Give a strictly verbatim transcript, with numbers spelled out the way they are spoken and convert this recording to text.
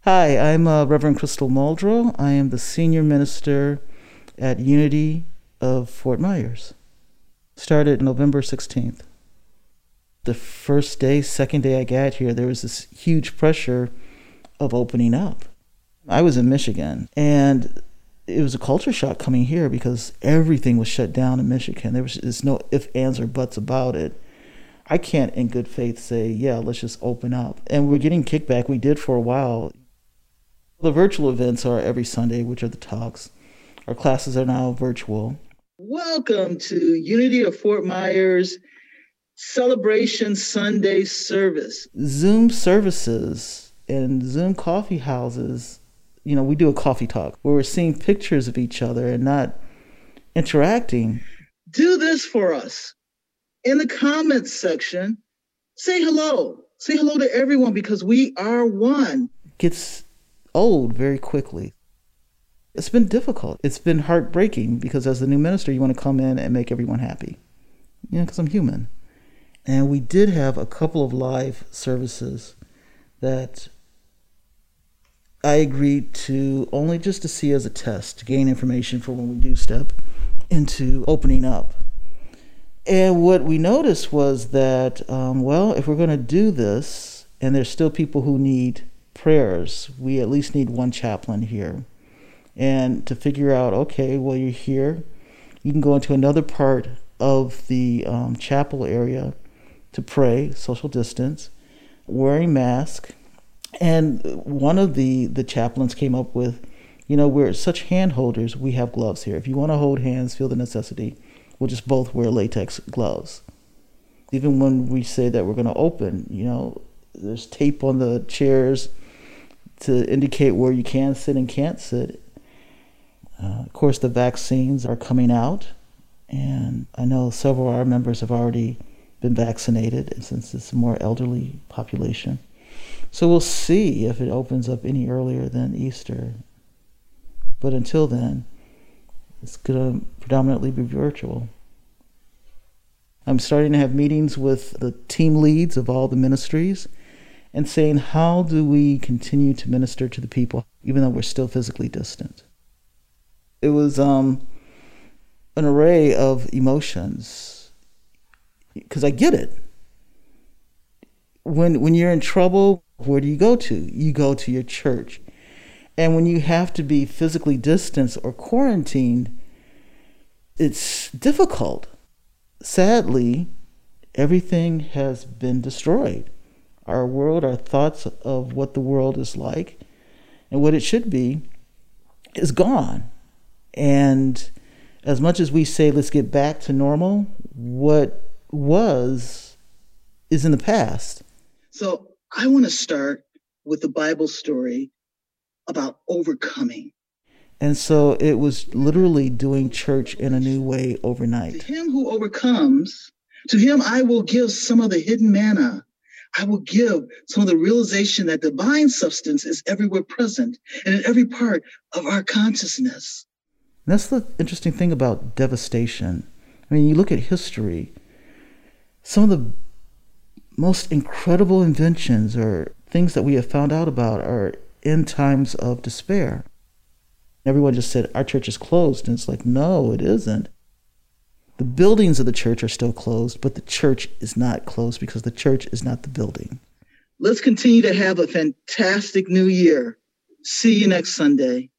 Hi, I'm uh, Reverend Crystal Muldrow. I am the senior minister at Unity of Fort Myers. Started November sixteenth. The first day, second day I got here, there was this huge pressure of opening up. I was in Michigan, and it was a culture shock coming here because everything was shut down in Michigan. There was there's no ifs, ands, or buts about it. I can't in good faith say, yeah, let's just open up. And we're getting kickback. We did for a while. The virtual events are every Sunday, which are the talks. Our classes are now virtual. Welcome to Unity of Fort Myers Celebration Sunday service. Zoom services and Zoom coffee houses, you know, we do a coffee talk where we're seeing pictures of each other and not interacting. Do this for us. In the comments section, say hello. Say hello to everyone because we are one. Gets old very quickly. It's been difficult. It's been heartbreaking because as the new minister, you want to come in and make everyone happy. You know, because I'm human. And we did have a couple of live services that I agreed to only just to see as a test, to gain information for when we do step into opening up. And what we noticed was that, um, well, if we're going to do this, and there's still people who need prayers, we at least need one chaplain here. And to figure out, okay, well, you're here, you can go into another part of the um, chapel area to pray, social distance, wearing mask. And one of the, the chaplains came up with, you know, we're such hand holders, we have gloves here. If you want to hold hands, feel the necessity, we'll just both wear latex gloves. Even when we say that we're going to open, you know, there's tape on the chairs to indicate where you can sit and can't sit. Uh, of course, the vaccines are coming out, and I know several of our members have already been vaccinated since it's a more elderly population. So we'll see if it opens up any earlier than Easter. But until then, it's going to predominantly be virtual. I'm starting to have meetings with the team leads of all the ministries and saying, how do we continue to minister to the people, even though we're still physically distant? It was um, an array of emotions, because I get it. When when you're in trouble, where do you go to? You go to your church. And when you have to be physically distanced or quarantined, it's difficult. Sadly, everything has been destroyed. Our world, our thoughts of what the world is like and what it should be is gone. And as much as we say, let's get back to normal, what was is in the past. So I want to start with the Bible story about overcoming. And so it was literally doing church in a new way overnight. To him who overcomes, to him I will give some of the hidden manna. I will give some of the realization that divine substance is everywhere present and in every part of our consciousness. And that's the interesting thing about devastation. I mean, you look at history, some of the most incredible inventions or things that we have found out about are in times of despair. Everyone just said, our church is closed. And it's like, no, it isn't. The buildings of the church are still closed, but the church is not closed because the church is not the building. Let's continue to have a fantastic new year. See you next Sunday.